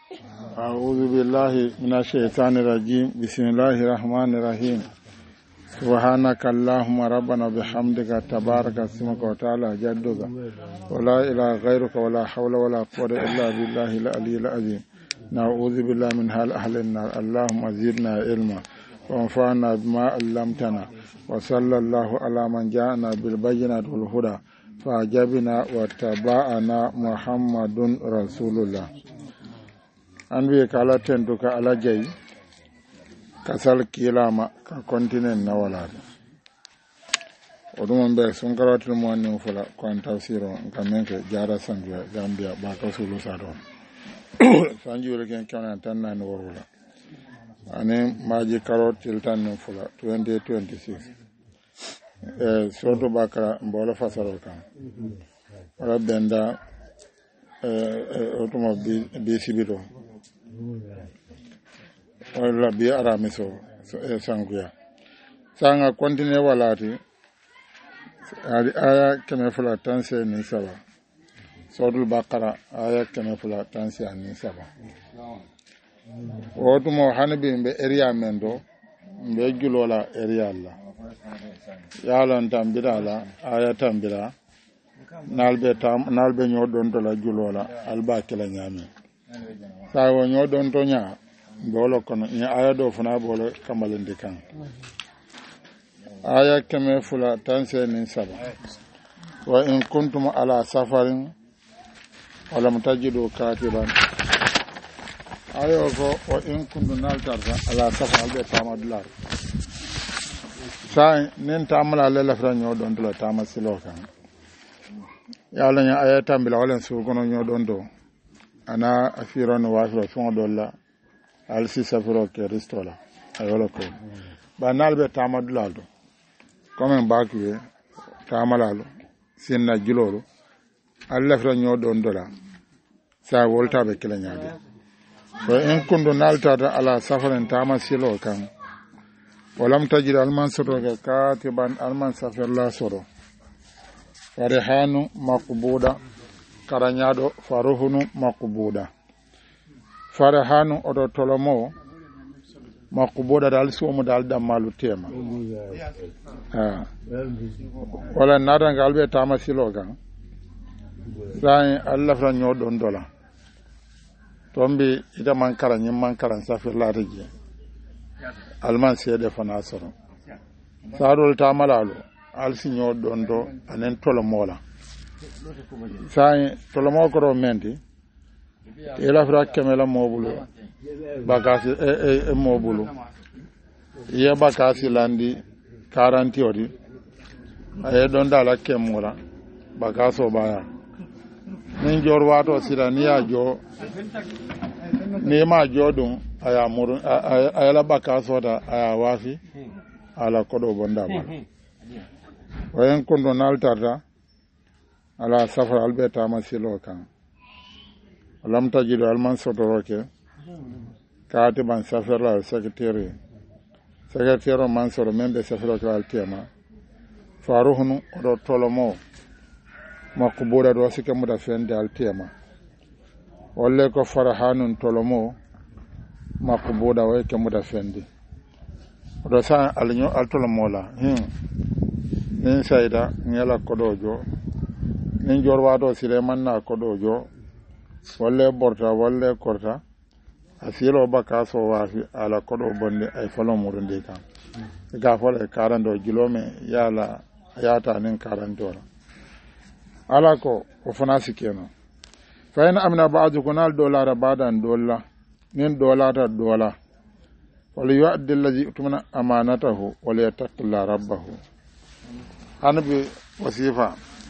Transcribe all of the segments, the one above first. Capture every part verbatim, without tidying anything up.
أعوذ بالله من الشيطان الرجيم بسم الله الرحمن الرحيم سبحانك اللهم ربنا بحمدك تبارك اسمك وتعالى جدك ولا إله غيرك ولا حول ولا قوة إلا بالله العلي العظيم نعوذ بالله من حال أهل النار اللهم زدنا علما وانفعنا بما علمتنا وصلى الله على من جاءنا بالبينات والهدى فأجبنا واتبعنا محمد رسول الله anbi kala tentu ka ala jay kasal kilama ka continent na wala odum be sun karatul mo ni fula ko tafsiro ka menke jara sanjia gambia ba ka sulu sadon sanjio le ken kana tan nan worula ane maji karotil tan no fula twenty twenty-six eh soto bakara mbola fasaro kan wala benda eh automobile bi sibito wala bi aramiso e sanguya sanga continue walati ali aya keme fula tanse ni saba sodul bakara aya keme fula tanse ni saba wotu mo hanabi be area mendo be julola area la yalon tambira la aya tambira nalbe tam nalbe nyodon to la julola alba kala nyame sawo nyodon to nya bolo kono nya aya do funa bolo kamalinde kan aya keme fula tanse nin saba wa in kuntum ala safarin wala mutajidu katiban ayo ko wa in kuntum naltarta ala safar be tamadlar sai nin tamala lela fra nyodon to la tamasilo kan yalla nya aya tambila wala su kono nyodon do ana afirano wafi fon dolla alsi safiro ke ristola ayola ko banal be tamadulado comme bakuwe tamalalo sinna jilolo alla fra nyodon dola sa volta be kala nyaade so en kundo nalta ala safarin tamasilo kan walam tajid alman soro ka katiban alman safir la soro farihanu maqbuda karanyado faruhunu maqbuda farahanu odo tolomo maqbuda dal sumu dal damalu tema ha wala nada galbe tamasilo gan sai Allah fra nyodon dola tombi ida man karanyim man karan safir la rege alman sede fana soro sarol tamalalu al sinyo dondo anen tolomo la sai tolomo ko menti ela fra kemela mobulu bakasi e e, e mobulu ye bakasi landi quarante odi ay don dala kemura bakaso baya nin jor wato sira ni ya jo ni ma jodun aya muru ayala bakaso da aya wafi ala kodo bonda ba wayen kondo naltarda ala safar albeta masilo kan alam tajidu alman sotoroke kaati ban safar la secretary secretary man soro membe safar ko altema faruhunu do tolomo makbuda do sike muda fende altema wolle ko farahanun tolomo makbuda way ke muda fendi do sa alnyo altolomo la hin nin sayda ngela kodojo nin jorwato sire manna kodojo walle borta walle korta asilo baka so wafi ala kodo bonde ay falo murunde kan ga fole karando jilome yala yata nin karando ala ko o fana sikeno fa ina amna ba'du kunal dollara badan dolla nin dollara dola wala yu'addi allazi tumana amanatahu wala yattaqilla rabbahu hanbi wasifa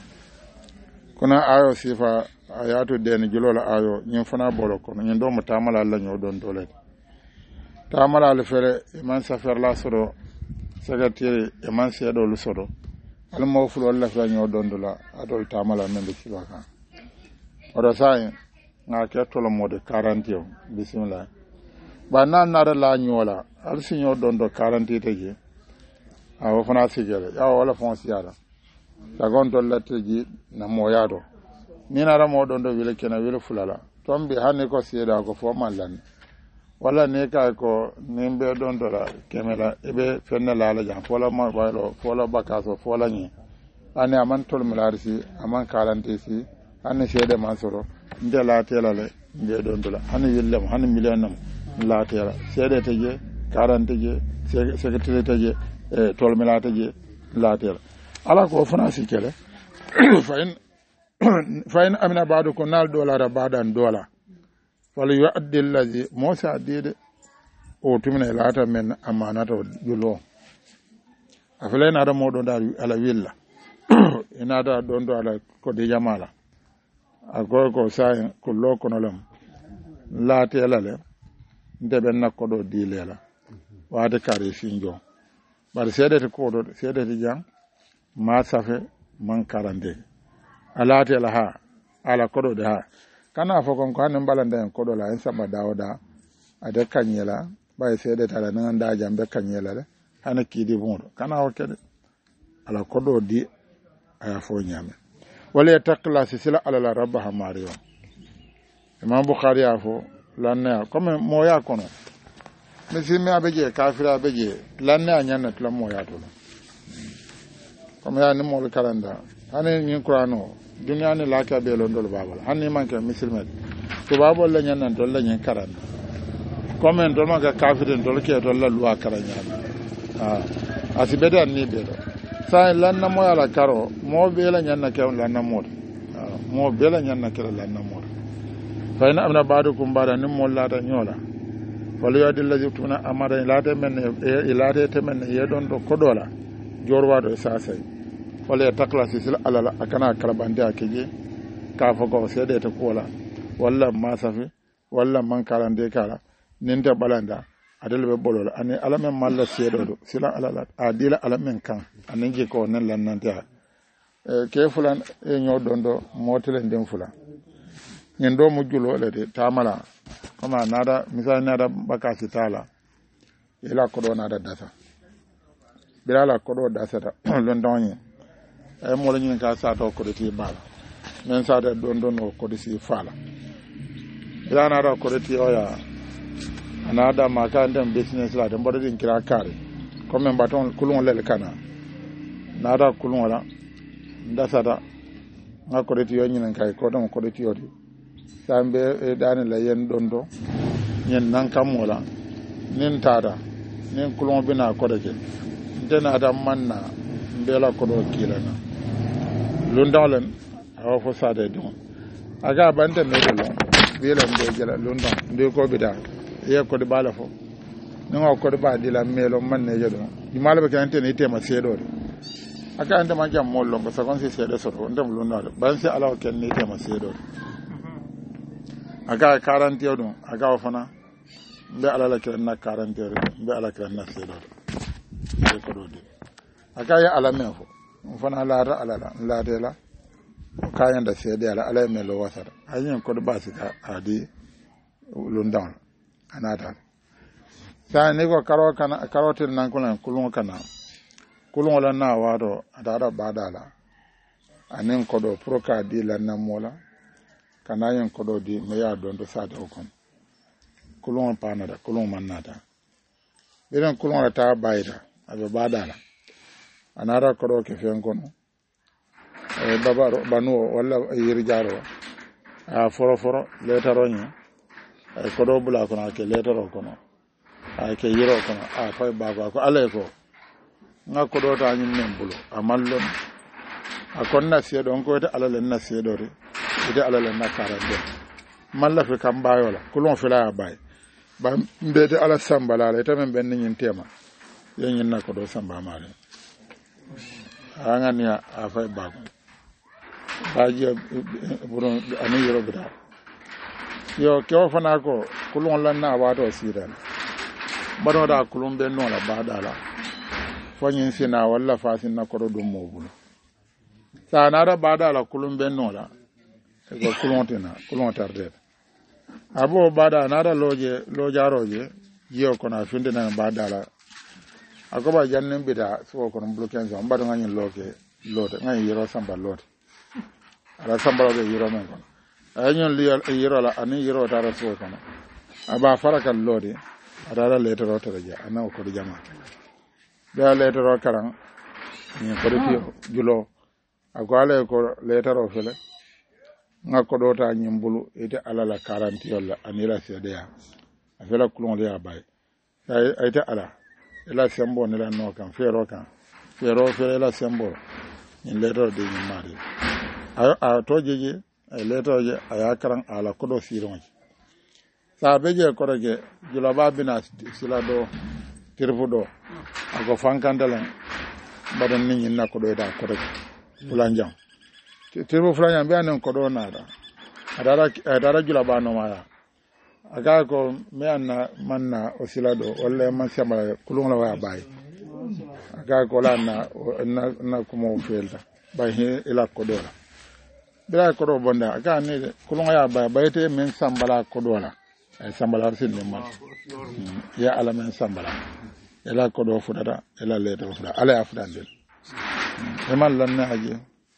kuna ayo sifa ayato den julola ayo nyin fana bolo kono nyin do mo tamala la nyo don dole tamala le fere man safer la soro secretary e man sedo lu soro al mo fulo la fa nyo don dola adol tamala men be siba kan odo sai nga ke tolo mo de quarante yo bismillah ba nan na la nyola al sinyo don do quarante teje awo fana sigere ya wala fon siara ta gon dolla teji na mo yado ni na ramo don do wile kena wile fulala tombi hanni ko seeda ko fo mallan wala ne ka ko nimbe don dola kemela ebe fenna lala jam fola ma walo fola bakaso fola ni ani aman tol milarisi aman kalante si ani seede man soro nde la telale nde don dola hani yillem hani millionam la tela seede teje karante je secrétaire teje e tol milata je la tela ala ko fanasi kele fayin fayin amina badu ko nal dolara badan dola wala yu'addi allazi mosa dede o tumina lata men amanata julo afale na da modo da ala willa ina da don do ala ko de jamala ago ko sai ko loko no lam late lale ndebe nakko do dilela wade kare sinjo bar sedete ko do sedete jang ma safe man karande alate la ha ala kodo de ha kana fo kon ko hanen balande en kodo la en samba dawda ade kanyela bay sedete ala nan da jambe kanyela le hana kidi bondo kana o kede ala kodo di aya fo nyame wala taqla sila ala la rabbaha mariyo imam bukhari afo lanna comme moya kono mesime abeje kafira abeje lanna nyana tla moya to comme ya ni mol kalanda hanen ni qur'ano dunya ni laka be londol babal hanni manke musulman to babol la nyana to la nyen karanda comme to ma ga kafirin to ke to la luwa karanya ah asibeda ni be do sa lanna moya la karo mo be la nyana ke lanna mod mo be la nyana ke lanna mod fa ina amna ba'dukum ba'da nim mollata nyola wala yadi allazi tuna amara ilate men ilate temen yedon do kodola jorwa do sasai wala takla sisil alala akana kalabande akeje ka fogo sede te kola walla masafi walla man karande kala ninde balanda adel be bolol ani alamen malla sedo do sila alala adila alamen kan aninge ko nan lannanta e ke fulan e nyodondo motele ndem fulan nyen do mu julo le de tamala kama nada misali nada bakasi tala ila kodo nada data bila la kodo data da londonye ay mo la nyen ka sa to kodo ti bala men sa de don don o kodo si fala bila nada kodo ti oya anada maka ndem business la de mbodo din kira kare comme mbaton kulon le kana nada kulon wala ndasa da nga kodo ti yo nyen kay kodo mo kodo ti yo sambe dani la yen dondo nyen nan kamola nin tada nin kulon bina kodake dena da manna mbela kodo kilana lundalen aw fo sade don aga bande medelo bela mbe jela lundon nde ko bida ye ko de bala fo ningo ko de ba dila melo manne jedo di malabe kan tene tema sedo aka ande ma jam mollo ba sa kon se sedo so ndem lundal ban se alaw ken ni tema sedo aga quarante yodum aga fana be alala ke na quarante be alala ke na sedo e ko do de aga ya ala mefo fana la ra alala la de la ka yanda sede ala ala me lo wasara ayin ko do basika adi lundan anata sa ne ko karo kana karotin nan kulan kulun kana kulun la na wado adada badala anen ko do proka di la na mola kana yen kodo di me ya don do sade okon kulon panada kulon manada biran kulon ta bayda abe badala anara kodo ke fen kono e babaro banu walla yiri jaro a foro foro letaro ni e kodo bula kono ke letaro kono a ke yiro kono a fay bago ko ale ko nga kodo ta nyin men bulo amallon akon na siedo on ko ta alale na siedo re ide alala nakarande malla fe kam bayola kulon fela bay ba mbede ala sambala le tamen ben nyin tema yen na ko do samba male angani a fay bago baji buron ani yoro bida yo kyo fana ko kulon lan na wato sidan bado da kulon ben no la badala fanyin sina walla fasin na ko do mobul sa na da badala kulon ben no la ko kulontina kulontarde abo bada nara loje lojaroje jiyo kono finde na badala akoba jannen bida so kono bloken so mbado ngani loke lote ngani yiro samba lote ala samba loke yiro men kono ayon yiro la ani yiro tara so kana aba faraka lodi adara letero taraja ana ko de jama da letero karan ni ko de julo agwale ko letero fele ngako dota nyimbulu ite alala karanti yolla anira sedeya afela kulon ya bay ay ayta ala ela sembo ne la no kan fero kan fero fere la sembo ni letero de ni mari a to jeje ay letero je aya karan ala ko do siron sa beje ko rege jula babina sila do tirfu do ako fankandalen badan ni na ko do da ko rege fulanjam tirfu fulanjam be anen ko do nada adara adara jula ba no maya aga ko me anna manna o sila do walla man sama kulun la wa bay aga ko la na na, na ko mo felta bay he ila ko do la bila ko do bonda aga ne kulun ya bay bayte men sambala ko do la ay sambala sin ne man ya ala men sambala ila ko do fudata ila le do fudata ala ya fudande e man lan na aje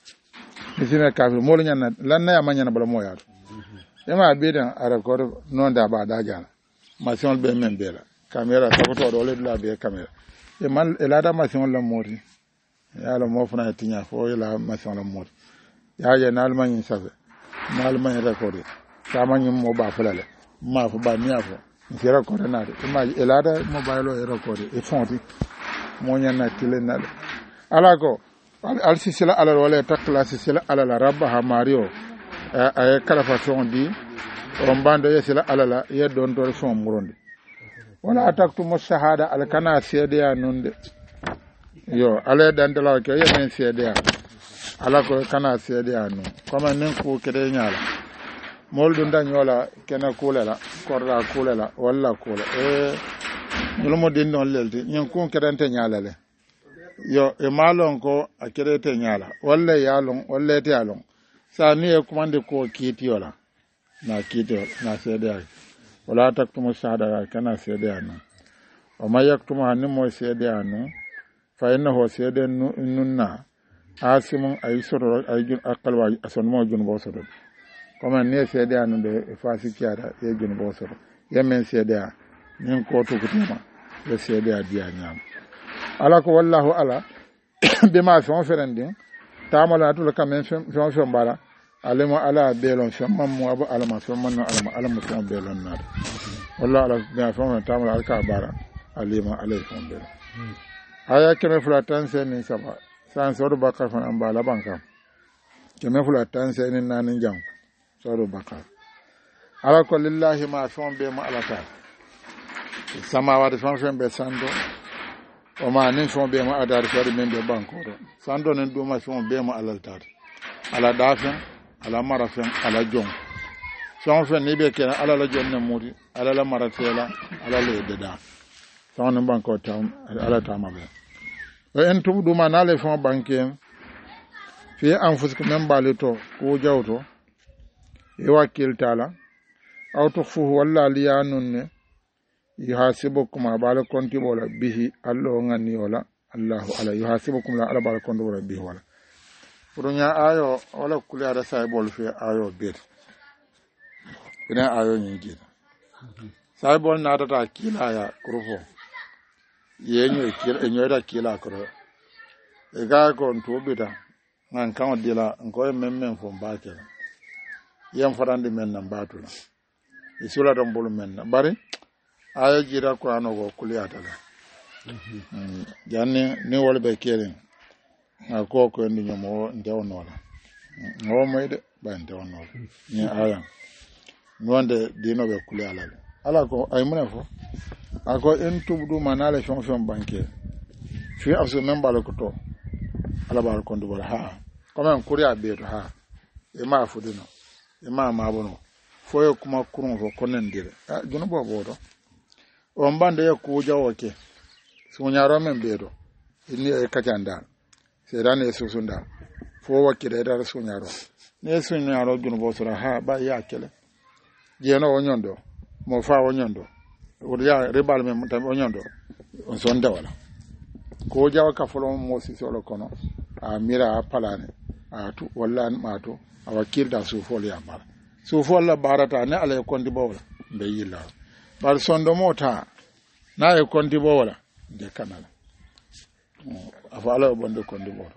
misina ka mo lo nyanna lan na ya manyana bala mo ya ema bidan ara ko non da ba da jana machine be men bela camera saboto do le la be camera e man e la da machine la mori ya la mo funa tinya fo la machine la mori ya je na alman sabe na alman record sama nyum mo ba fulale ma fo ba nia fo ci record na de ma e la da mobile o record e fonti mo nyana tile na ala ko al sisila ala wala takla sisila ala la rabba mario ay kala fa son di on bando yesila alala ye don do son muronde wala ataktu mushahada al kana sedia nunde yo ale dandala ke ye men sedia ala ko kana sedia nu comme nen ko kede nyaala moldu ndanyola kena kulela korda kulela walla kula e numo din non lelde nyen ko kedante nyaala le yo e malon ko akede te nyaala walla yalon walla te yalon sa ni e kumande ko kitiyola na kitiyo na sedeya wala taktumu shahada kana sedeya no o mayaktumu hanimo sedeya no fa innahu sedeya nunna asimun aysoro ayjun aqalwa asonmo jun bo sodo comme ne sedeya no de fasikiara e jun bo sodo yemen sedeya nin ko to kutima e sedeya dia nyam ala ko wallahu ala bima fon ferendin tamala tul kamen fon fon bala alema ala belon fon mammu abu alama fon manno alama alama fon belon na wallahi ala ga fon tamala alka bara alima alay fon belon aya keme fulatan sen saba san sodo bakar fon ambala banka keme fulatan sen nanin jam sodo bakar ala ko lillahi ma fon be ma alata samawati fon fon be sando o ma nin fon be ma adar fari men be banko do sando nen do ma fon be ma alaltar ala dafen ala marafen ala jon fon fon ni be kena ala la jonne muri ala la maratela ala le deda fon nen banko tam ala tama be o en tum do ma na le fon banke fi anfusikum men balito ko jawto e wakil tala auto fu walla liyanun yuhasibukum abala konti bola bihi allo ngani wala allah ala yuhasibukum la ala bala konti bola bihi wala purunya ayo wala kulya da sai bol fi ayo bet ina ayo nyingi sai bol na data kila ya kurufo yenyo kila enyo da kila kuro e ga ko nto bita ngan kan dila ngo memmen fo mbake yam farande men nan batula isula don bol men bari aya jira Qur'ano go kuliyata la mm janne ni wol be kelen na ko ko ndi nyomo ndew nola ngo moyde ba ndew nola ni aya ngonde dino be kuliyala ala ko ay mune fo ako en tubdu manale fon fon banke fi afso memba le ko to ala ba ko ndu ha comme kuriya be to ha e ma fudino e ma ma bono foyo kuma kurun fo konen dire a juno bobo do on bande ya ku jawoke sunyaro men bedo inni e kajanda serane e susunda fo wakire da sunyaro ne sunyaro juno bo sura ha ba ya kele jeno onyondo mo fa onyondo o ya rebal men tam onyondo on sonda wala ko jawa ka folo mo si solo kono a mira a palane a tu walla an mato a wakirda su fo ya mara su fo la barata ne ala kondi bawla be yilla bar sondo mota na e kondi bawla de kanala afa ala bonde kondi bawla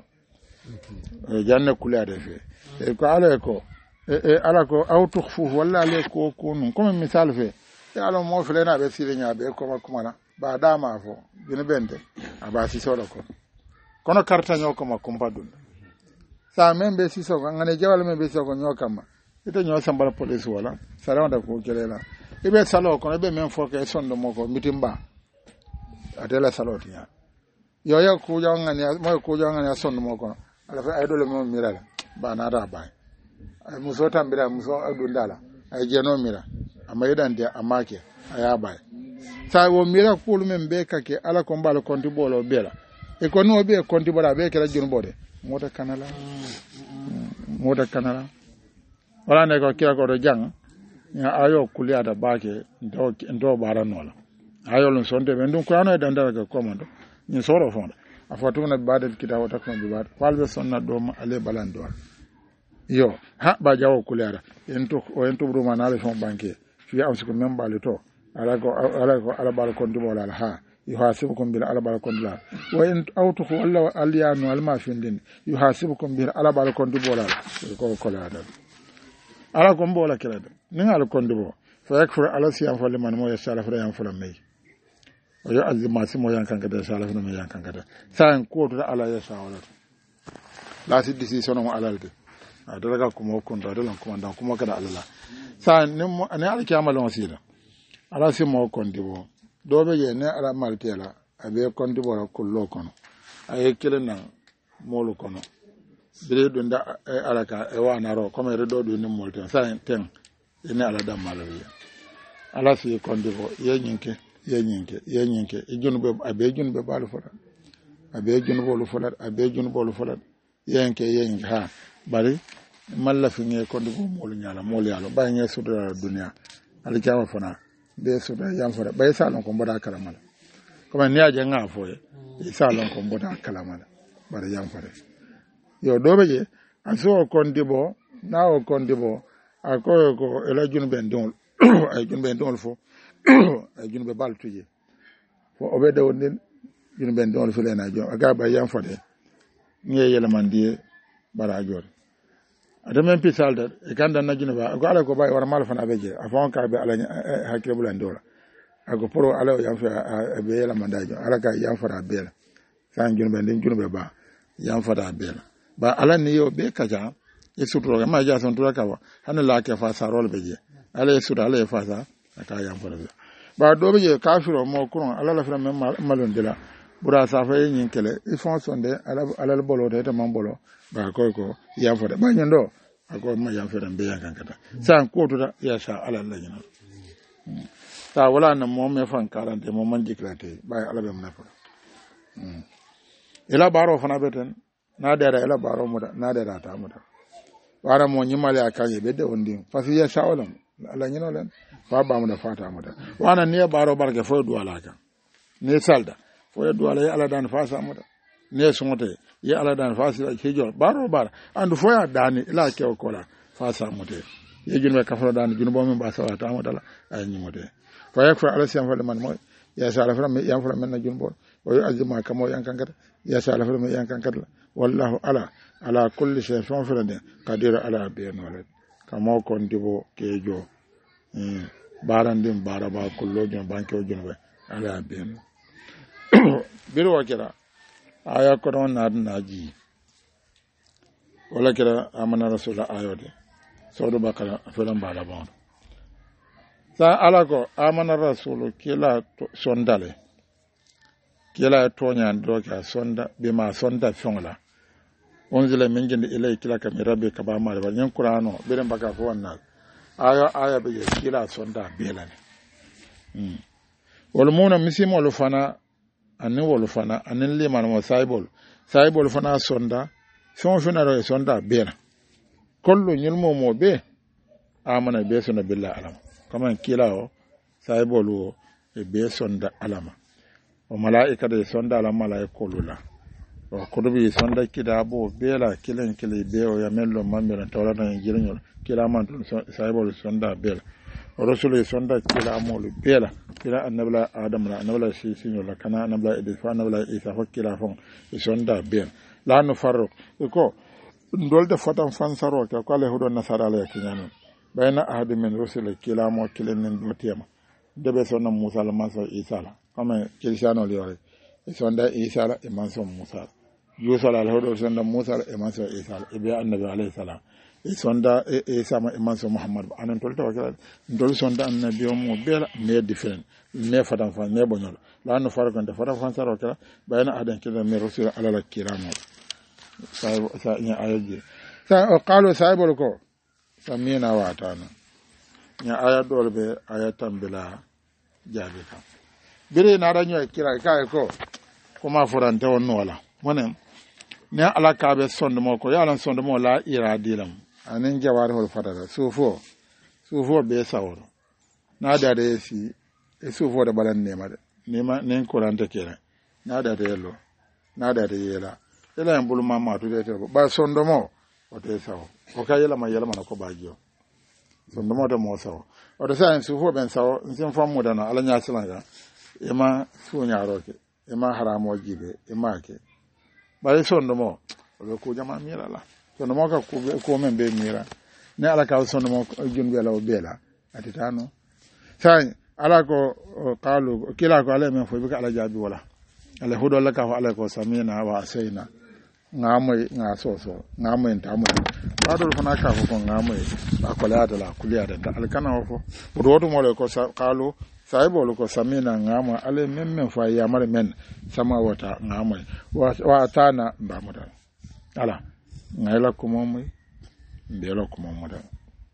e janne kulade fe e ko ala ko e e ala ko awtukhfu walla ale ko kunun comme misal fe e ala mo fele na be sirenya be ko makuma ba dama fo gine bende aba si solo ko kono karta nyoko makumba dun sa membe si so ngane jawal membe so ko nyokama ite nyo sambala police wala sara wanda ko kelela ibe salo ko be men fo ke sondo moko mitimba atela salo tiya yo yo ku jangani mo ku jangani sondo moko ala fa ay dole mo mirala ba na da ba ay muso tambira muso adundala ay jeno mira amma yedan dia amake aya ba sa wo mira kulu men be kake ala ko mbalo konti bolo bela e ko no be konti bola be kala jun bode mota kanala mota kanala wala ne ko kira ko do jang ya ayo kuliada bake ndo ndo baranola ayo lon sonde be ndum ko ano e dandara ko komando ni soro fonda afatuna badal kitabu takno bi bad falbe sonna do ale balando yo ha ba jawo kuliada ento o ento bru manale fon banque fi amsuko membale to ala ko ala ko ala bal konti bola ha yuhasibukum bil ala bal konti la wa in awtuhu alla aliyanu alma findin yuhasibukum bil ala bal konti bola ko ko la ala ko mbola kelade nin ala konti bo fa yakfur ala siyam fa liman mo yasala fa yam fa may o yo azima simo yankan kada sala fa may yankan kada san ko to ala yasa wala la si decision mo alalde adalaga kuma kunta adalan kuma dan kuma kada alala san nin mo ne ala kiyama lon sida ala simo konti bo dobe je ne ala maltela abe konti bo ra kullo kono ay kelena molu kono bire do nda ala ka e wana ro comme redo do ni molten sa ten ene ala dam malawi ala si konti bo ye nyinke ye nyinke ye nyinke e junube abe junube balu fota abe junube lu fota abe junube lu fota yenke yenke ha bari malla fi nge konti bo molu nyala molu yalo ba nge sudra dunya ala jama fona be sudra yam fota bay salon ko boda kalamala comme ni aje nga foye salon ko boda kalamala bari yam fota yo dobe je aso konti bo na o konti bo akoyo ko ela junube ndol ay junube ndol fo ay junube baltuje fo obede wondin junube ndol fo lena jo aga ba yam fota nge yela mandie bara jor adamen pisalda e kanda na junube ko ala ko bay war mal fana beje afon ka be ala hakre bulan dola ago poro ala yam fa be yela mandajo ala ka yam fara bela san junube ndin junube ba yam fara bela ba ala ni yo be kaja e sutro ma ja son tura kawa hana la ke fa sarol beje ala e sura ala e fa sa aka yam fara ba do beje kafiro mo kuron ala la fara men malon dila bura sa fa yin kele e fon sonde ala ala bolo de man bolo ba ko ko yam fara ba nyando ako ma yam fara be yan kankata san ko to ya sha ala la nyina ta wala na mo me fan karante mo man jikrate ba ala be mun fa ila baro fana beten na dara ila baro muda na dara ta muda wara mo nyimale akanye be de wondi fasi ya shawalam ala nyino len fa ba muda fata muda wana ne baro barke fo du alaka ne salda fo du ala ala dan fasa muda ne sungote ya ala dan fasa ke jor baro bar andu fo ya dani ila ke ko la fasa mude ye junbe kafro dan junbo min ba sawa ta muda ay nyimote fa yakfa ala siyam fa man moy ya sala fa yam fa men na junbo o azima kamo yankankata ya sala fa yankankata wallahu ala ala kulli shay fon fere qadir ala benole kamo kon dibo kejo mm barandim baraba kullo jon banke jonbe ala ben biro wakira aya ko don nad naji wala kira amana rasul ayode sodo bakala felam bala bon sa ala ko amana rasul kila sondale kila tonya ndoka sonda bima sonda fongla onzile minjinde ilay kila kam rabbi kaba mare ba nyen qur'ano biren baka ko wannan aya aya be kila sonda belane mm wol mona misimo lo fana anin wol fana anin liman mo saibol saibol fana sonda fon fana ro sonda bela kollu nyilmo mo be amana be sona billahi alam kaman kila o saibol o e be sonda alama o malaika de sonda ala malaika kolula o kudubi sonda kida bo bela kilen kile beo ya mello mambira tawrata en jirñol kila man saybol sonda bela rasulu sonda kila amolu bela kila annabla adam la annabla si siñol kana annabla idris fa annabla isa fa kila fon sonda bela la no farro ko ndolde fotam fansaro ka ko ale hudo nasara la kinyame bayna ahadi min rusul kila mo kilen nen do tema debe sonna musa la maso isa la comme cristiano li wala sonda isa la e manso musa yusa la hudo sonda musa e manso isa la e be annabi alayhi salam e sonda e sama e manso muhammad anan tolta wakala ndol sonda annabi mo bela me different me fatam fan me bonol la no farko nda fatam fansaro ka bayna ahadan kilen min rusul ala la kiramo sa sa nya ayaji sa o qalo saibol ko samina watana nya aya dolbe aya tambila jabi ka bire na ranyo kira kai ko kuma furante wonno wala wonen ne ala ka be sonde mo ko yalan sonde mo la ira dilam anen jawar hol fadara sufo sufo be sawro na da de si e sufo da balan ne ma ne ma ne ko rante kira na da de lo na da de yela ela en bulu mama to de to ba sondo mo o te sawo o ka yela ma yela ma ko bajo sondo mo de mo sawo o de sa en sufo ben sawo nsin fam mo dana ala nya silanga e ma sunya roke e ma haramo jibe e ma ke ba sondo mo o ko jama mira la sondo mo ka ko ko men be mira ne ala ka sondo mo junbe la o bela atitano sai ala ko qalu kila ko ala men fo bi ka ala jabi wala ala hudo la ka fa ala ko samina wa asaina ngamai nga soso ngamai ta mu badol fana ka ko ngamai ba ko la da la kuliya da alkana ko rodo mo le ko qalu saibo ko samina ngama ale memme fa ya mar men sama wata ngamai wa tana ba mu da ala ngaila ko mo mai mbelo ko mo da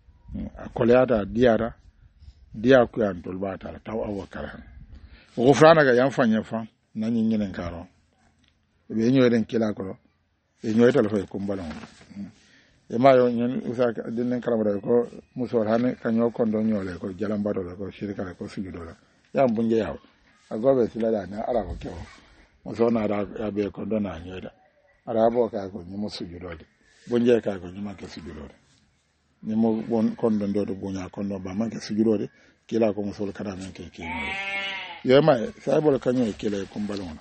akola da diara dia ku an tol ba ta taw awakara ko frana ga yan fanya fa nanyi nyinen karo be nyoyden kila ko e nyoytal fay ko mbalon e mayo nyen usa dinen kalamada ko musor hane kanyo kondo nyole ko jalam bado ko shirika ko sujudo la ya bunje yaw agobe silala na ara ko kewo muso na da ya be kondo na nyoyda ara bo ka ko nyimo sujudo de bunje ka ko nyima ke sujudo de nyimo bon kondo ndo do bunya kondo ba man ke sujudo de kila ko musol kada men ke ke yo ma sai bol kanyo kila ko mbalon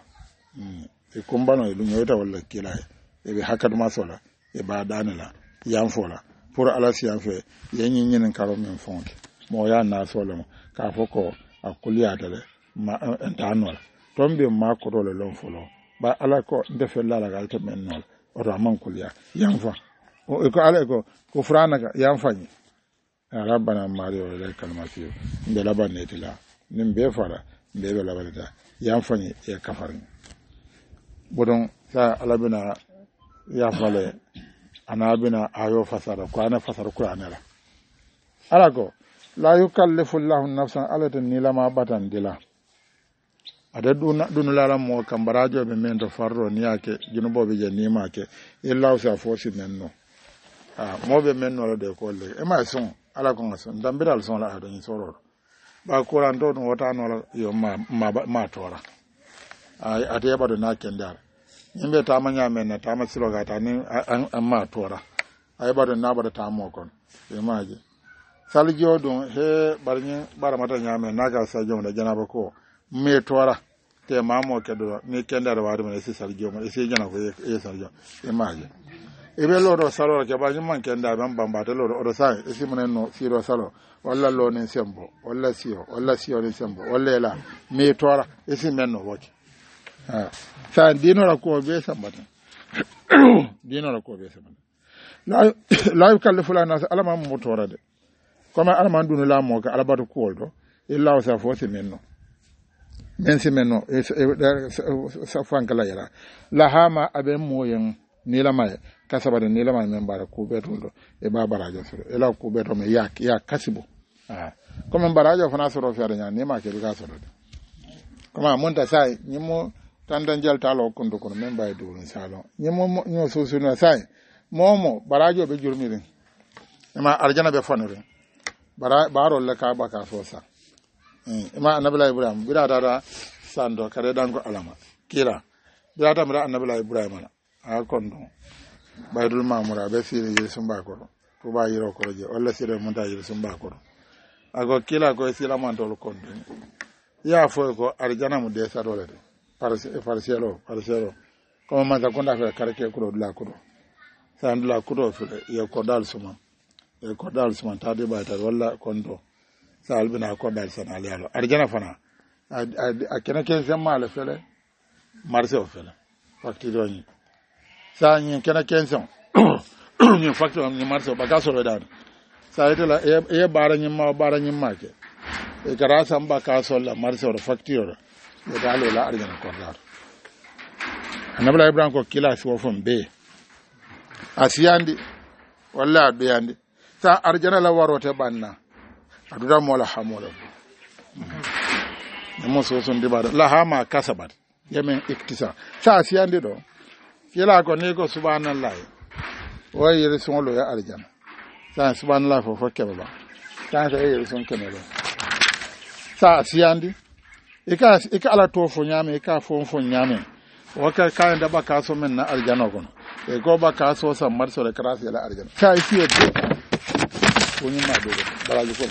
e ko mbalon e nyoyta wala kila e be hakat masola e ba danela yanfola pour ala sianfe yenyi nyinen karo men fonke mo ya na solo ka foko akuliya dale ma entanol tombe ma ko dole lon folo ba ala ko defe la la galta men nol o do man kuliya yanfa o ko ala ko ko frana ga yanfani rabbana mario le kalmasiyo nde labane tila nim be fara be be labalita yanfani e kafarni bodon sa alabina ya fale anabina ayo fasara ko ana fasara qur'ana la alago la yukallifu Allahu nafsan alatan nilama batan dila ada duna dunula mo kambarajo be men do farro ni yake junubo be je ni make illa sa fosi menno ah mo be menno de ko le e ma son ala ko son dambiral son la ado ni sororo ba qur'an do no wota no yo ma ma, ma tora ay ate ba do na kendar yimbe ta manya men na ta masiro ga ta ni amma tora ay bado na bado ta mo kon e maji saljo don he barnye bara mata nyame na ga sa jom da janaba ko me tora te mamo ke do ni kenda da wadu me si saljo mo si jana ko e saljo e maji e be loro salo ke ba nyman kenda ban bamba te loro odo sai e si mun no siro salo walla lo ni sembo walla sio walla sio ni sembo walla la me tora e si men no woki ah sa dino la ko be sambata dino la ko be sambata la la yukallifu lana alama motora de comme alama dunu la mo ka alabatu ko do illa sa fo se menno men se menno e sa fanka la yara la hama abe moyen ni la may kasaba ni la may men bara ko be to e ba barajo so e la ko be to me yak ya kasibo ah comme barajo fana so ro fi ada ni ma ke ga so do comme monta sai ni mo tandan jal talo kondo kono men bay do salon nyemo nyo so so na sai momo barajo be jurmirin ma arjana be fonore bara baro le ka baka so sa eh ma anabla ibrahim bira dada sando kare dan ko alama kira ya ta mira annabi ibrahim la a kondo baydul mamura be sire yiri sumba ko to ba yiro ko je walla sire monta yiri sumba ko ago kila ko sila man to kondo ya fo ko arjana mu de sa dole de parcelo parcelo ko ma ta konda fe karake ko la ko sa ndula ko fe ya ko dal suma e ko dal suma ta de ba ta walla kondo sa albina ko dal sana yalo arjana fana a kena ken semma le fele marse o fele fakti do ni sa ni kena ken sem ni fakti ni marse ba ka so le dan sa ite la e bara ni ma bara ni ma ke e kara sam ba ka so la marse o fakti o e dalo la arjana ko dar anabla ibrahim ko kila si wo fon be asiyandi walla be yandi sa arjana la warote banna aduda mola hamola mo so son dibada la hama kasabat yemen iktisa sa siyande do kila ko ne ko subhanallahi o yiri son lo ya arjana sa subhanallahi fo fo kebe ba ta sa yiri son kemelo sa siyande e ka e ka ala to fo nyame e ka fo fo nyame o ka ka nda ba ka so men na arjana ko e go ba ka so sa mar so le krasi la arjana sa siye ko ni ma do bala ju ko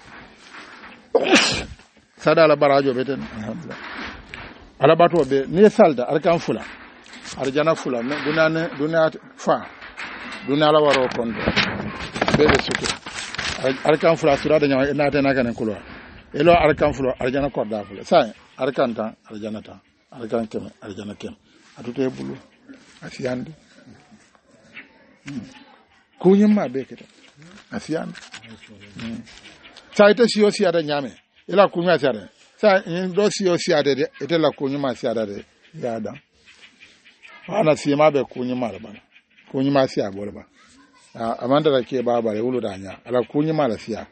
sada la barajo beten alhamdulillah ala bato be ni salda arkan fula arjana fula dunane dunat fa dunala waro kondo be be suko arkan fula sura da nyawa ina ta naka ne kulwa elo arkan fula arjana ko da fula sai arkan ta arjana ta arkan kem arjana kem atute bulu asiyande kunyima be kete asiyande sai ta siyo siya da nyame ila kunywa siya sa ndo siyo siya de ite la kunyuma siya de yada ana sima be kunyuma la bana kunyuma siya bole ba amanda da ke baba le wulu danya ala kunyuma la siya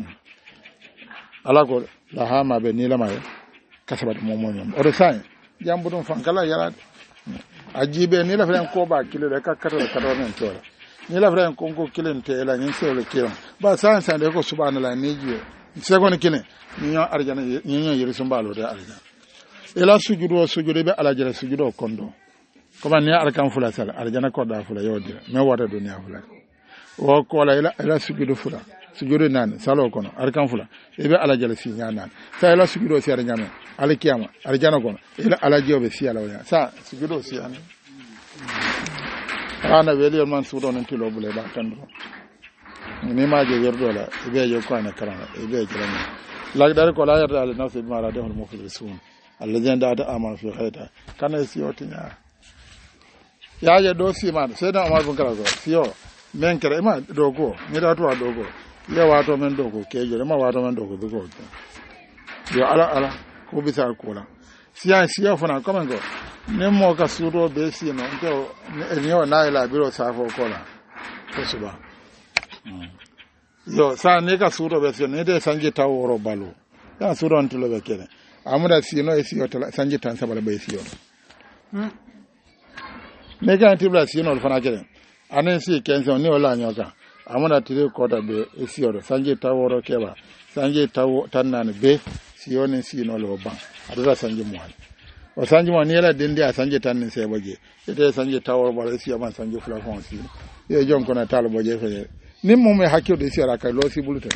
ala ko la hama be ni la ma kasabat momo nyam o sai jambudum fankala yala ajibe ni la fren ko ba kilo de ka kata kata men tola ni la fren ko ko kilente la ni sewle kiyon ba san san de ko subhanallah ni jiyo segoni kile ni yo arjana ni yo yiri sumbalo de arjana ila sujudo sujudo be ala jere sujudo kondo kuma ni arkan fula sala arjana ko da fula yodi me wata duniya fula o ko la ila ila sujudo fula sujudo nan salo kono arkan fula e be ala jere si nyanan sa ila sujudo si ara nyame ala kiyama arjana kono ila ala jobe si ala wala sa sujudo si an ana weli man sudo non tilo bule ba tandro ni ma je yerdo la e be yo ko na karana e be jirani lagdar ko la yarda al nafsi bima radahul muflisun alladhi da'ata amal fi khayta kana siyotinya ya je do si ma sai da amal bun karago siyo men kare ma dogo ni da to dogo ya wato men dogo ke je ma wato men dogo dogo yo ala ala ko bisa ko la siya siya fana kuma go ne mo ka suro be si no to ni o na ila biro safo ko la ko suba yo sa ne ka suro be si ne de sanje taworo balo ya suro ntulo be kene amuda si no e si o sanje tan sabala be si o ne ka ntibla si no fana kene anen si kenzo ni ola nyoka amuda tire ko da be e si o sanje taworo keba sanje tawo tannan be si o ne si no lo ban adura sanje mo o sanje mo ni la dindi a sanje tannin se boje ite sanje taworo balo si o man sanje fula fon si e jon ko na talo boje fe ni mo me hakio de sira ka lo si bulute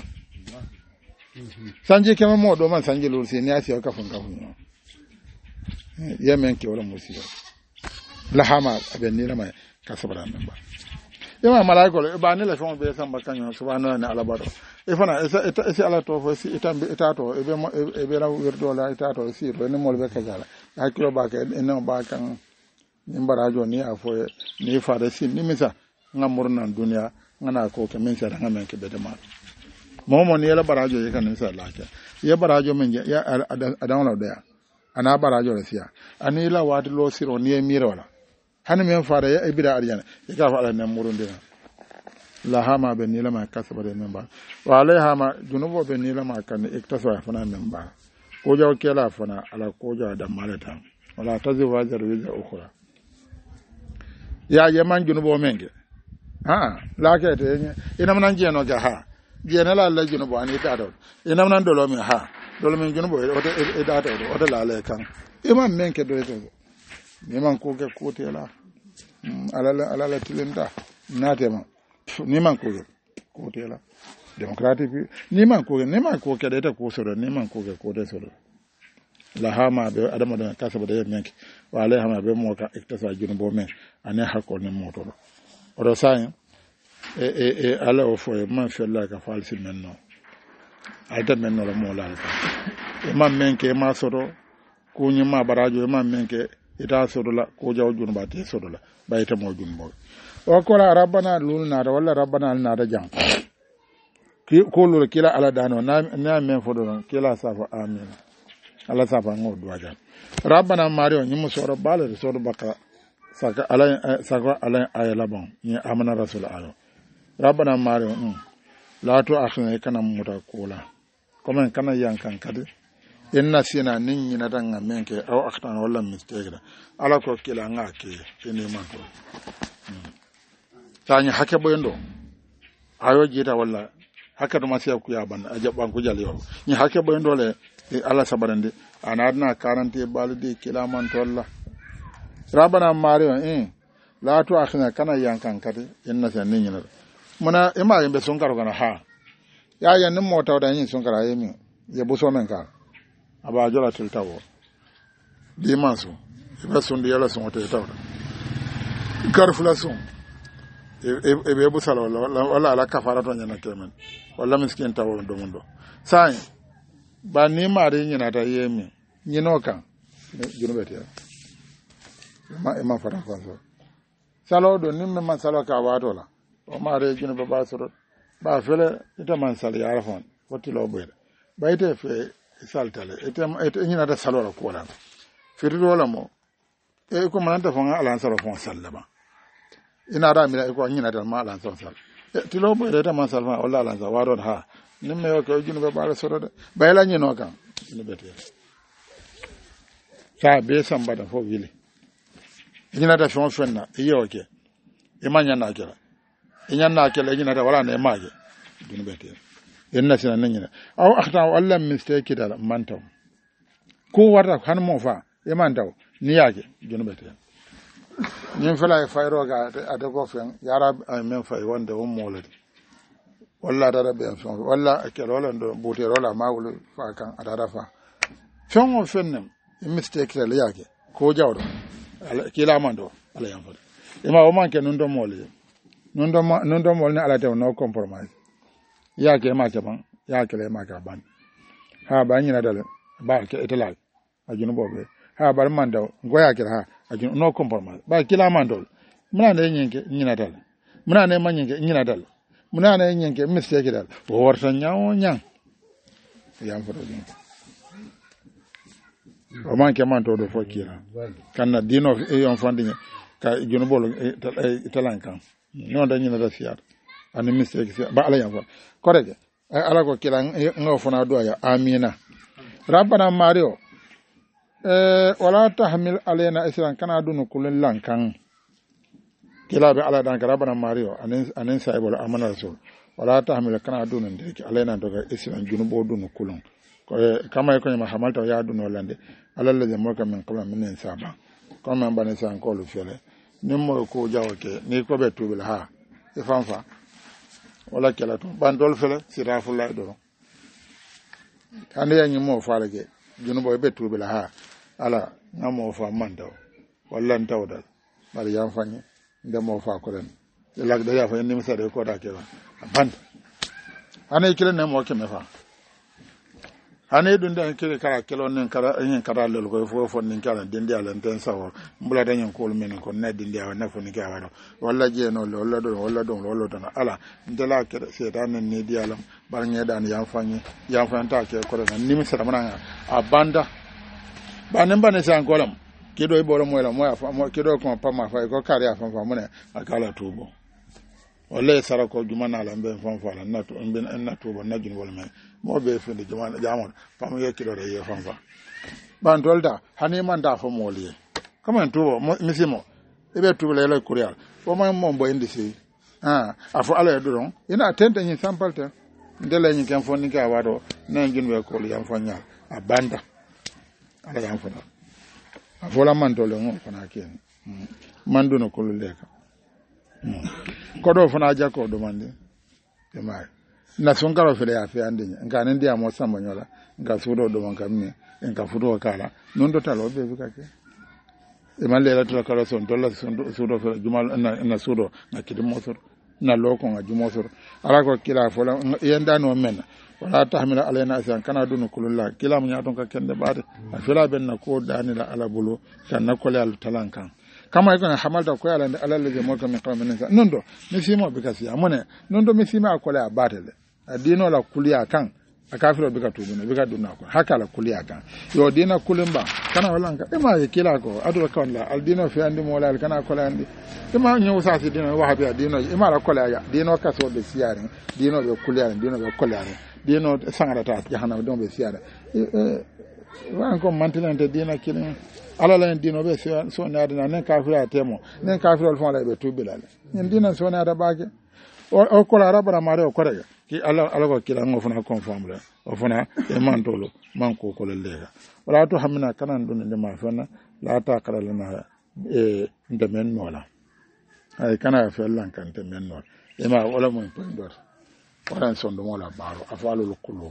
sanje kema mo do man sanje lo si ni asi ka fon ka fon yemen ke wala musiyo la hama aben ni la mai ka sabara nan ba yama malaiko ba ni la fon be san bakanyo subhanahu wa ta'ala e fana e e ala to fo si itambe itato e be e be la wirdo la itato si do ni mo be ka jala hakio ba ka en ba kan ni mbarajo ni afo ni fare si ni misa ngamurna duniya ngana ko ke men sara ngamen ke bede ma momo ni la barajo ye kan sa la ke ye barajo men ya adan la da ana barajo la siya ani la wadi lo siro ni e mira wala hani men fara ya ibida arjana ye ka fa ala nan murundina la hama be ni la ma kasaba de men ba wa alaiha ma junubo be ni la ma kan iktaswa fana men ba ko jaw ke la fana ala ko jaw da malata wala taziwa jar wiza ukhra ya ye man junubo menge ha la ke te ina man jeno ga ha jena la la junubo ani ta do ina man dolo mi ha dolo mi junubo o de e da to o de la le kan e man men ke do to ni man ko ke ko tela alala alala tilinda natema ni man ko ko tela démocratique ni man ko ni man ko ke deta ko soro ni man ko ke ko de soro la hama be adama da kasaba de menki wala hama be mo ka iktasa junubo men ane hakko ne moto odo sayin e e e ala o fo man fi Allah ka falsi menno alta menno la mo la e man menke ma soro ko nyima barajo e man menke ita soro la ko jaw junuba te soro la bayta mo junubo o ko la rabbana lulna wala rabbana na da jang ki ko lul kila ala dano na na men fo do kila safa amin ala safa ngo duaja rabbana mario nyimu soro bale soro baka saka ala saka ala ayala bon ni amana rasul ayo rabbana mario um la to akhna kana muta kola comme kana yankan kadi inna sina nin nyina danga menke aw akhtan wala mistake ala ko kila ngake ene manko tanya hake boyendo ayo jita wala haka to masiya ku ya ban ajaban ku jali yo ni hake boyendo le ala sabarande anadna karante balde kila man tolla rabana mario eh la to akhna kana yankan kadi inna sina nin nyina muna ima yimbe sunkaro kana ha ya ya nin mota da yin sunkara yemi ya buso men ka aba jola tiltawo di manso ibe sundi yala sun wata tawo garfula sun e e be busala wala wala ala kafara to nyana kemen wala miskin tawo do mundo sai ba ni mari nyina ta yemi nyino kan junubete ma e ma fara fanso salo do nimme man salo ka wato la o mare junube ba soro ba fele ita man sal ya rafon foti lo boyda ba ite fe saltale ite ite nyina da salo ko la firido la mo e ko mananta fonga ala salo fon sallama ina da mi ko nyina da ma ala salo sal ti lo boyda ita man salma wala ala salo waro ha nimme yo ko junube ba soro de ba la nyino kan ni bete sa be samba da fo wili nyina da fon fenna iyo ke e manya na kala inyan na kele nyina da wala ne maage dun bete yenna sina nyina aw akhta walla mistake dal mantaw ko warta han mo fa e mantaw ni yaage dun bete nyin fala e fayro ga ade ko fen yara men fay wonde o molade walla dara be son walla kele wala ndo bote wala mawlu fa kan adara fa fen o fennem mistake dal yaage ko jawdo kila mando ala yam fa e ma o manke non do molade non do non do mol ne ala taw no compromise ya ke ma ke ban ya ke le ma ka ban ha ba nyina dal ba ke etala ajunu bobe ha bar man daw go ya ke ha ajunu no compromise ba kila man dol muna ne nyinke nyina dal muna ne man nyinke nyina dal muna ne nyinke mistake dal o warta nyaawo nyang yam foto ni o man ke man to do fokira kanna dino e on fandi ka junu bolo italan kan non da nyina da siar ani mistake ba ala yanfa korege ala ko kila ngo fona do ya amina rabbana mario eh wala tahmil alaina isran kana dunu kulun lankan kila be ala dan rabbana mario anin anin sai bolo amana rasul wala tahmil kana dunu ndeki alaina to ga isran junubo dunu kulun ko kama ko ma hamalta ya dunu lande alalla je mo kam min qabla min saba comme bane san ko lu fele nimmo ko jawke ni ko be tubil ha e fanfa wala kala to bandol fele sira fulay do kande yanyi mo falage junubo be tubil ha ala ngamo fa mandaw wala ntawdal bari yam fanyi ndemo fa ko den lag da ya fa ni misade ko da ke ban ane kile ne mo ke me fa ane dun da kire kara kilo nen kara yin kara lel ko fo fo nin kala dindi ala ten sawo mbula da nyen ko men ko ne dindi ala na fo ni ka wado walla je no lo walla do walla do walla do ala ndela ke setan ni di alam bar nge dan yam fanyi yam fanta ke ko na nimi sara mana a banda ba nan ba ne san kolam ke do iboro mo la mo afa mo ke do ko pa ma fa ko kare afa fa mo ne akala tubo walla sara ko jumana la mbe fon fa la na to mbe na tubo na jun wala me mo be fe de jumana jamon pam ye kilo re ye fon fa ban dolda hani man da fo mo liye comment tubo misimo e be tubo le le kurial o ma mo mbo indi si ah afo ala do don ina tente ni sampalte ndele ni ken fon ni ka wado na jun we ko yam fon nya a banda ala yam fon fola man to le ngo fana ken mandu no kulu leka ko do fana jako do mande e mai na sonkaro fele ya fe ande ngane ndi amo samba nyola nga sudo do man kamne en ka fudo kala non do talo be buka ke e man lela to kala son dolla son sudo fele jumal na na sudo na kidi motor na loko nga jumotor ala ko kila fola yenda no men wala tahmila alaina asan kana dunu kululla kila mun yaton ka kende baade afila ben na ko danila ala bulu tan na ko al talankan kama ko hamalta ko ala ala le mo ko mi qamen sa nondo mi simo be kasi amone nondo mi sima ko la baatele adino la kuliya kan akafiro be ka tubuna be ka dunna ko hakala kuliya kan yo dina kulimba kana walanka e ma kila ko adu ka wala al dino fi andi mo la kana ko la andi e ma nyu sa si dino wahabi dino e ma la ko la ya dino ka so be siare dino be kuliya dino be kolare dino sangarata jahana don be siara wan ko mantilante dina kilin ala la dino be so na adina nen kafira temo nen kafira fon la be tubilale nen dina so na da baage o ko la rabara mare o korega ki ala ala ko kila ngo fona conforme la o fona e mantolo manko ko le lega wala to hamina kanan dun de ma fona la ta kala na e de men nola ay kana fe lan kan te men nola e ma wala mo point dot wala sondo mo la baro afalu kullu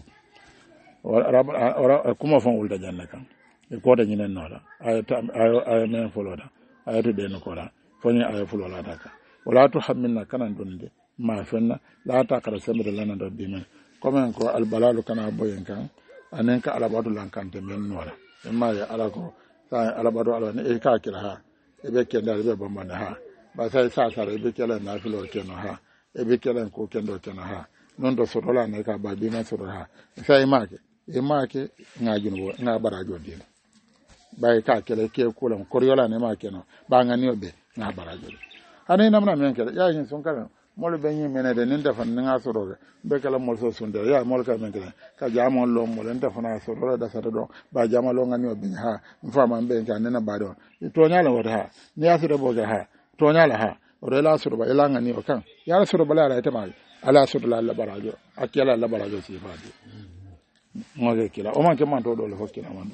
wala kuma fon ulda janna kan e ko da nyinen nola ay ay ay men foloda ay to de no ko la foni ay fulola daka wala to hamina kanan dun de ma fenna la ta kara sembe lana do dimen comme ko al balalu kana boyen kan anen ka alabadu lan kan te men nora e ma ya ala ko sa alabadu ala ne e ka kila ha e be kenda be bomba ha ba sai sa sa e be kala na filo keno ha e be kala ko kendo keno ha non do so dola ne ka ba dina so ha sai ma ke e ma ke nga junugo nga barajo din ba e ka kele ke kulam koriola ne ma keno ba ngani obe nga barajo ane namna men kele ya yin son kala mol be nyi menede nin defan nga sorobe be kala mol so sunde ya mol ka men kala ka jamo lo mol en defana sorobe da sata do ba jama lo ngani obi ha mfama mbe ka nena ba do to nyala wota ha ni asire bo ha to nyala ha o rela soroba ila ngani o kan ya soroba la ra tema ala soroba la barajo akela la barajo si fadi mo ge kila o man ke man to do le fokina man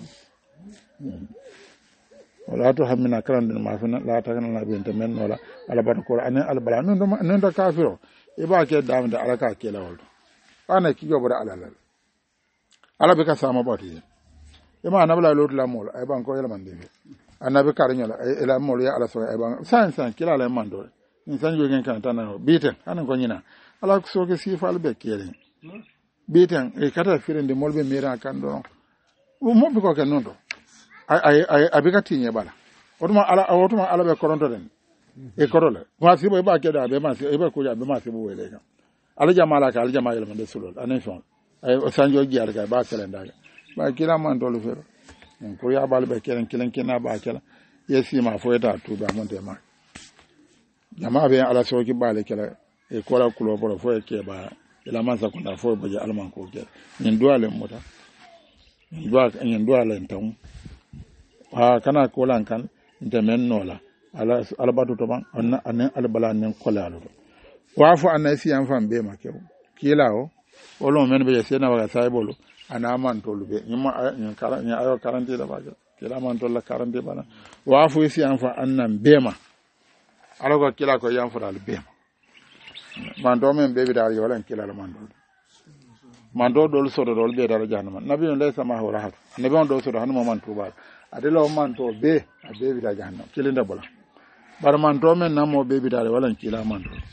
wala to hamina karande ma fina la ta kana la benta men wala ala bata ko anen ala bala non do non do kafiro e ba ke damde ala ka ke lawol ana ki jobo da ala la ala be ka sama boti e ma anabla lot la mol ay ban ko yela man de anabe karinyola e la mol ya ala so ay ban san san kila la man do ni san jo gen kan tan biten anan ko nyina ala ko so ke si fal be kele biten e kata firende mol be mira kan do mo be ko ke non do ay ay abika tinye bala otuma ala otuma ala be koronto den e korole wa sibo e ba ke da be ma si e ba ko ja be ma sibo wele kan ala jamala ka ala jamala yele mande sulol anen son ay sanjo gi ala ka ba selenda ba kila man dolu fero en ko ya bal be kelen kelen kena ba kala yesi ma fo eta tu ba monte ma jama be ala so ki bale kala e ko la kulo boro fo e ke ba ila man sa ko da fo be ala man ko ke en duale mota en duale en duale entam ha kana ko lan kan ndemen nola ala albatu to ban anna anen albala nen kolalo wa fu anasi an fam be makew kilao olo men be sena waga saibolo ana man tolube nyima nyen kala nyen ayo quarante da baga kila man tolla quarante bana wa fu si an fa annan bema ala ko kila ko yam fudal bema man do men be bi dal yo lan kila la man do man do dol so do dol be dal jahannama nabi on laysa ma huwa rahat nabi on do so do hanuma man tuba adelo man to be a be bi da jahannam kilinda bola bar man to men namo be bi dal wala kila man to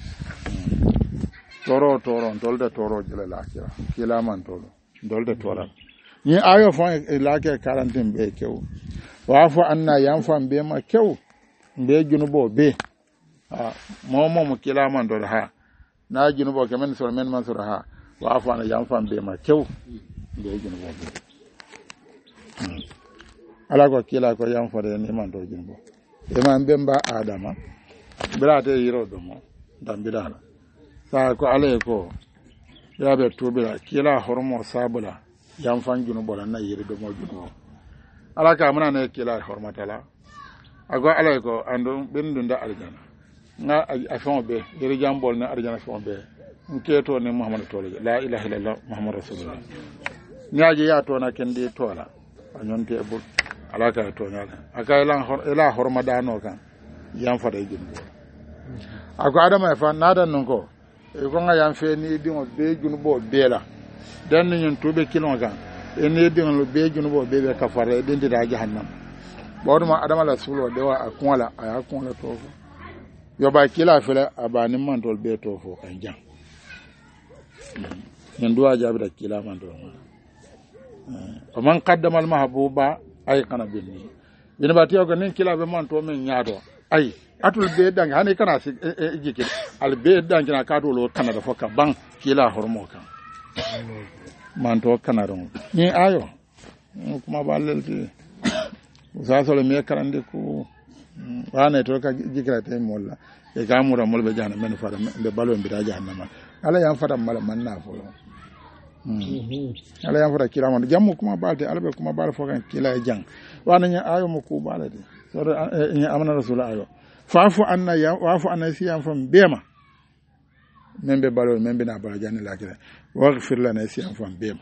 toro toro dolde toro jele la kila kila man to dolde tola ni ayo fon la ke quarantaine be kew wa fo anna yam fam be ma kew be junubo be ah mo mo mo kila man do ha na junubo ke men so men man so ha wa fo anna yam fam be ma kew be junubo be ala ko kila ko yam fo de ni man do junubo e man be mba adama brate yiro do mo dambidala sa ko ale ko ya be tobira kila hormo sabula yam fan junubo la na yiri do mo junubo ala ka muna ne kila hormatala ago ala ko ando bindunda aljana nga afon be yiri jambol na aljana fon be nketo ne muhammad tole la ilaha illallah muhammad rasulullah nyaaje ya to na kendi tola anyonte e ala ka to nyala aka ila hor ila horma dano kan yan fada junubo ako adama fa nada non ko e ko nga yan fe ni dingo be junubo bela dan ni to be kilon kan e ni dingo be junubo be be kafare den da jahannam bawduma adama la sulo de wa akonla aya akonla to fo yo ba kila fele abani man tol be to fo kan jang en duwa jabi da kila man tol o man qaddama al mahbuba ay kana binni bin ba tiyo ganin kila be man to men nyaado ay atul be dang hani kana si jike al be dang na ka do lo kana da foka ban kila hormo kan man to kana ron ni ayo kuma balelti sa solo me karande ko wana to ka jikira te molla e ga mura molbe jana men fara be balo be da jahannama ala yan fara mala man na fo ala yan fara kila man jammu kuma balde albe kuma bal fo kan kila e jang wana nya ayo mo ku balade so nya amana rasul ayo faafu anna ya waafu anna siyam fam bema membe balo membe na bala janna lakira waghfir lana siyam fam bema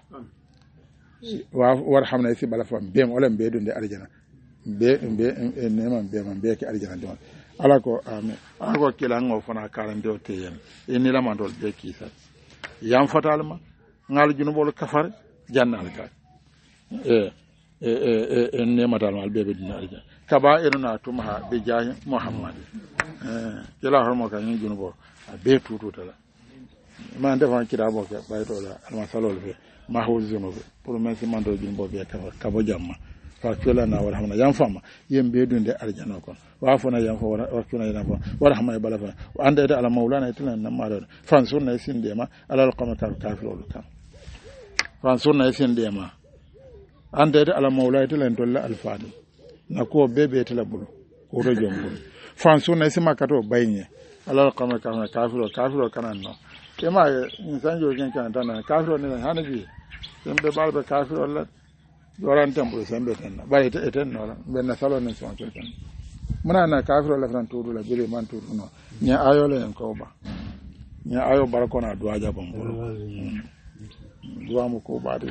wa warhamna si bala fam bema wala be dunde arjana be be nema bema be ke arjana don ala ko amen ala ko kila ngo fana karande o teyen eni la mandol be kisa yam fatalma ngal junubol kafar janna alka e e e e nema dal mal be be dunde arjana kaba iruna tumha be jahi muhammad eh kila hormo kan yin junubo be tututa la man defan kida bo ke bayto la alma salol be ma ho junubo pour men si mando junubo be ka kabo jamma fa kila na warhamna yam fama yem be dunde arjana ko wa fona yam fo wa kuna yana fo warhamna bala fa ande da ala maulana itlan na maro fan sunna sindema ala alqama ka kafirul kan fan sunna sindema ande da ala maulana itlan dolla alfadi na ko bebe tela bulu ko do jombul fansu na sima kato baynye alal kama kama kafiro kafiro kanan no kema insan jo gen kan tan kafiro ne hanabi sembe balbe kafiro la doran tembo sembe tan bay te eten no ben na salo ne son tan muna na kafiro la fran tudu la bire man tudu no nya ayo le en ko ba nya ayo barako na duaja bombolo duwa mu ko ba de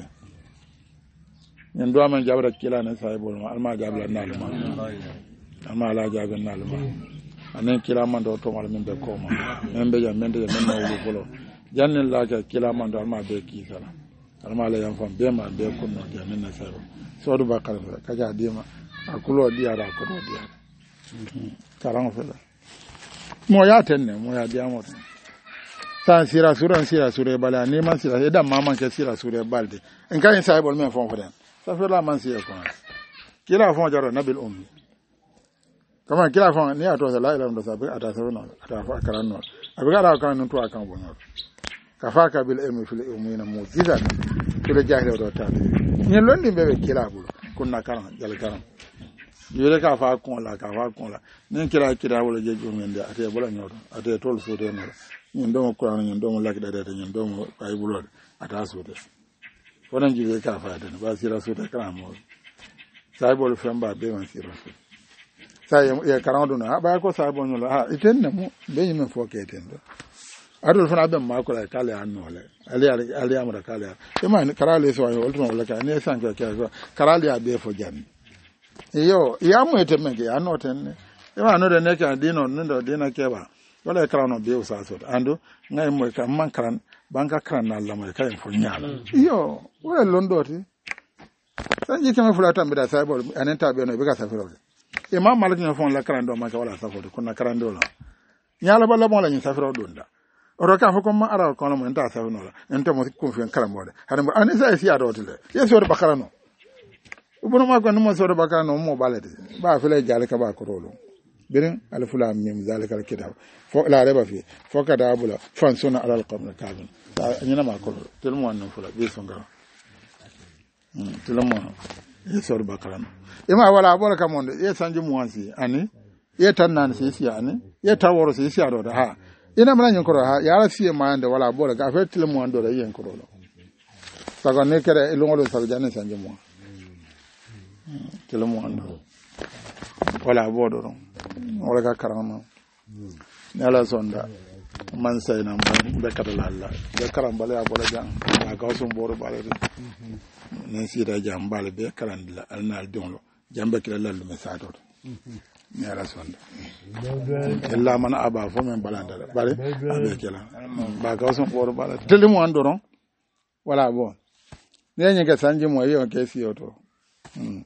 ñen do man jabra kila na saibol ma alma jabla naluma alma ala jabla naluma anen kila man do to mal men be ko ma men be jam men de men ma wu bolo janne la ka kila man do alma be ki sala alma la yam fam be ma be ko no de men na saro so do bakal ka ja dima akulo diara ko do diara karan fela mo ya tenne mo ya diamo sa sira sura sira sura bala ni man sira eda mama ke sira sura balde en kan saibol men fon foden ça fait la mansiya ko kila fon jaro nabil ummi kama kila fon ni ato la ila ndo sabe ata sabe no ata fa karan no abiga la kan no to akan bono kafaka bil ilmi fil umina mu'jiza kila jahil do ta ni londi bebe kila bulo kunna karan jal karan yele ka fa kon la ka fa kon la ni kila kila wala je jumende ate bola nyoto ate tol so de no ni ndo ko ni ndo mo lakida de ni ndo mo ay bulo ata so de wonan jibe ka fata ba sira so ta kala mo sai bol femba be man sira so sai ya karando na ba ko sai bon no ha iten na mo be ni men fo ke ten do adol fana be ma ko la kala anno le ali ali ali amra kala e man karale so yo ultimo wala ka ne san ka ka karale ya be fo jan yo ya mo ete men ke anno ten ne e ma no de ne ka dino ndo dina ke ba wala karano be usa so ando ngai mo ka man karan banka kan na Allah mai kai fo nyala yo wala londoti sanji kama fulata mbida saibol anenta be no be ka safiro e ma malik no fon la karando ma ka wala safiro kuna karando la nyala balla mo la ni safiro donda oro ka fo ko ma ara ko no mo enta safiro la enta mo confiance kala mo de hadan an sa si ado tele yeso de bakarano ubono ma ko no mo so de bakarano mo balade ba fele jale ka ba ko rolo birin alfula mim zalika alkitab fo la reba fi fo kada bula fansuna ala alqabr kabin anyina ma ko telmo wannan fula be songa mm telmo e sor bakaran ima wala bora kamonde e sanji muansi ani e tannan si si ani e taworo si si ado ha ina mana nyen ko ha yara si ma ande wala bora ka fe telmo ando da yen ko do sago ne kere e longolo sago janne sanji mu telmo ando wala bodo don wala ka karama nala sonda man sayna man be kadala Allah be karam bale abola jang ka ka so mboro bale ne si da jam bale be karandila alnal donlo jambe kila lallu me sato mi ala sonda illa man aba fo men balanda bare abe kila ba ka son ko bala tele mo andoron wala bon ne nyega sanje mo yo ke si oto mm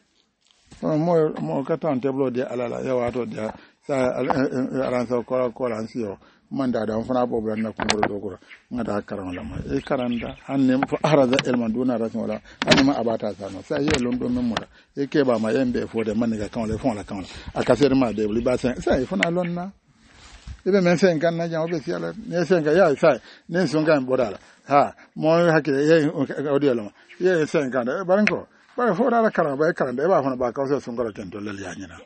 mo mo katan teblo de alala ya wato de sa aranso ko ko lansio manda da fana bo bran na kumburo dogoro ngada karan la ma e karanda hanne fo araza elman duna rasul wala hanne ma abata sano sa ye londo men mola e ke ba ma yembe fo de man ga kan le fon la kan akasere ma de li ba sa sa e fona lonna e be men sen kan na jan obe siala ne sen ga ya sa ne son kan bodala ha mo hakile ye odi lo ye sen kan e baranko ba fo da karan ba karanda e ba fona ba ka so son goro tento le ya nyina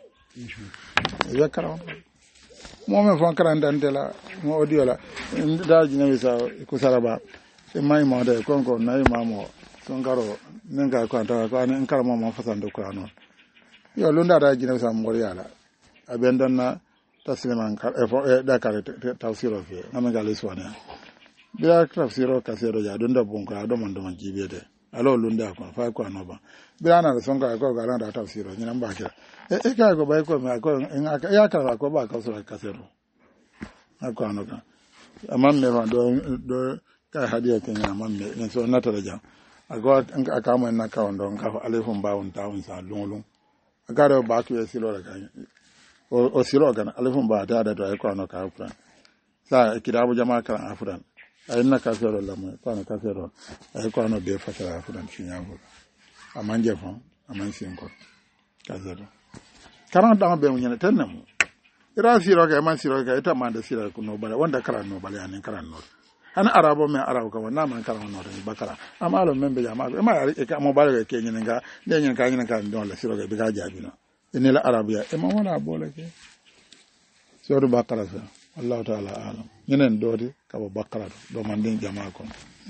e karan mo men fon karanda ndela mo audio la daaji na wisa ko saraba e mai mo de konko na e mamo son garo nenga ko anta ko an karamo mo fasando ko anon yo lunda daaji na wisa mo yala abendon na tasliman kar e da kar tawsiro fe na men gale sone biya tawsiro kasero ja dunda bon ko do mon do man jibede alo lunda ko fa ko anoba biya na son ga ko ga na tawsiro nyina mbakira e ka ko bay ko ma ko ya ka ko ba ka so kasero ako anoka amamme fa do do ka hadiya kenya amamme ne so natara jam ako aka mo na ka ondo ka alefum bawon tawun sa lungulung aka do ba ku esilo la kan o o silo kan alefum ba ta da to ko anoka afran sa kitabu jama kan afran ay na ka sero la mo ko na ka sero ay ko ano be fasara afran kinyango amanje fa aman sin ko ka sero karan da be munyana tannamu ira siro ga man siro ga ita man da siro ko no bala wanda karan no bala yani karan no an arabo me arabo ka wanda man karan no da bakara am alo membe jama ma e ka mo bala ke nyin nga de nyin ka nyin ka don la siro ga bi ga jabi no ene la arabiya e ma wala bola ke siro bakara sa Allah taala alam nyenen dodi ka bo bakara do man din jama ko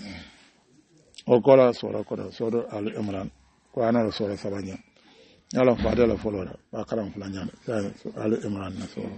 o kola soro ko do soro al imran ko ana soro sabanya yalla faade la folora ba karam fulanya ali imran na so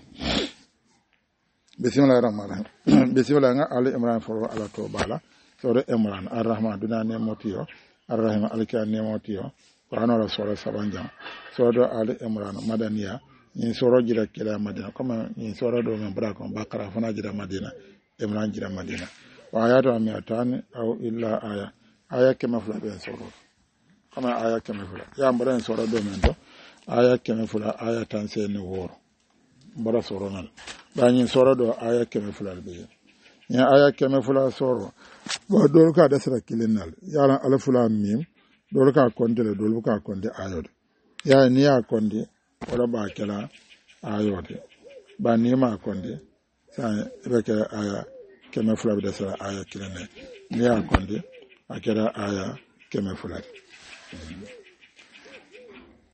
bismillahir rahmanir rahim bismillah nga ali imran folo ala to bala so re imran arrahman duna ne motiyo arrahim alika ne motiyo qur'ano la sura sabanja so do ali imran madaniya ni soro jira kila madina kama ni soro do men bra ko bakara fana jira madina imran jira madina wa ayatu amiyatan au illa aya aya kema fula be soro kama aya keme fula ya mbara soro do men do aya keme fula aya tan se ni woro mbara soro nan ba nyin soro do aya keme fula be ya aya keme fula soro bo do ka da sara kilinal ya ran ala fula mim do ka konde do ka konde ayode ya ni ya konde wala ba kala ayode ba ni ma konde sa be ka aya keme fula be da sara aya kilinal ni ya konde akira aya keme fula. Mm-hmm.